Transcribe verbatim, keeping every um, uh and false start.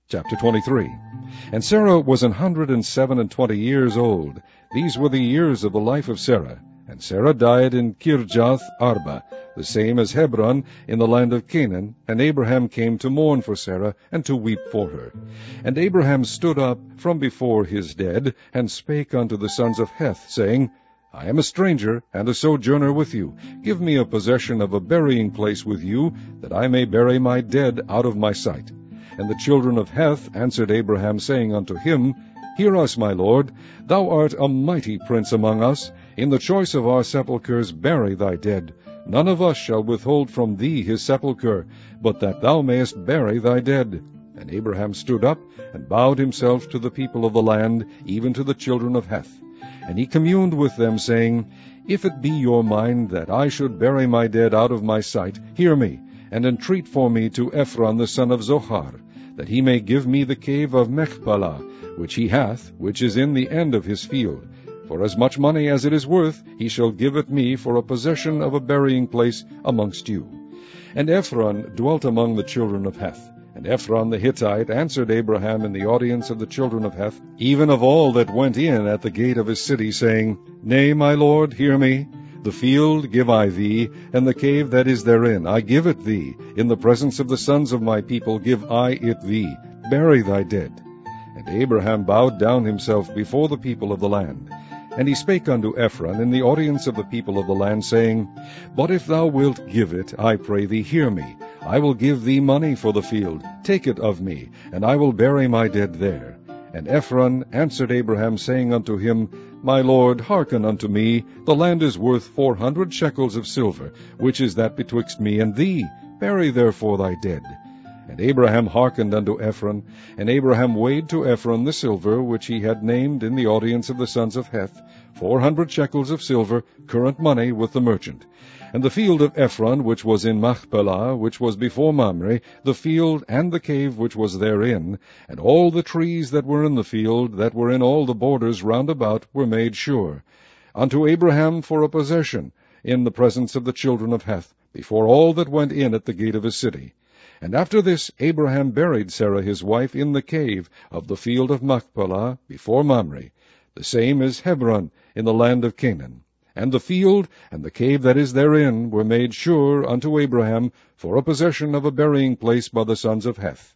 Chapter twenty-three. And Sarah was an hundred and seven and twenty years old. These were the years of the life of Sarah. And Sarah died in Kirjath Arba, the same as Hebron, in the land of Canaan. And Abraham came to mourn for Sarah, and to weep for her. And Abraham stood up from before his dead, and spake unto the sons of Heth, saying, I am a stranger, and a sojourner with you. Give me a possession of a burying place with you, that I may bury my dead out of my sight. And the children of Heth answered Abraham, saying unto him, Hear us, my lord, thou art a mighty prince among us. In the choice of our sepulchres bury thy dead. None of us shall withhold from thee his sepulchre, but that thou mayest bury thy dead. And Abraham stood up, and bowed himself to the people of the land, even to the children of Heth. And he communed with them, saying, If it be your mind that I should bury my dead out of my sight, hear me, and entreat for me to Ephron the son of Zohar, that he may give me the cave of Machpelah, which he hath, which is in the end of his field. For as much money as it is worth, he shall give it me for a possession of a burying place amongst you. And Ephron dwelt among the children of Heth. And Ephron the Hittite answered Abraham in the audience of the children of Heth, even of all that went in at the gate of his city, saying, Nay, my lord, hear me. The field give I thee, and the cave that is therein, I give it thee. In the presence of the sons of my people give I it thee. Bury thy dead. And Abraham bowed down himself before the people of the land. And he spake unto Ephron in the audience of the people of the land, saying, But if thou wilt give it, I pray thee, hear me. I will give thee money for the field. Take it of me, and I will bury my dead there. And Ephron answered Abraham, saying unto him, My lord, hearken unto me. The land is worth four hundred shekels of silver, which is that betwixt me and thee. Bury therefore thy dead. And Abraham hearkened unto Ephron, and Abraham weighed to Ephron the silver which he had named in the audience of the sons of Heth, four hundred shekels of silver, current money with the merchant. And the field of Ephron, which was in Machpelah, which was before Mamre, the field and the cave which was therein, and all the trees that were in the field, that were in all the borders round about, were made sure, unto Abraham for a possession, in the presence of the children of Heth, before all that went in at the gate of his city. And after this Abraham buried Sarah his wife in the cave of the field of Machpelah before Mamre. The same is Hebron in the land of Canaan. And the field and the cave that is therein were made sure unto Abraham for a possession of a burying place by the sons of Heth.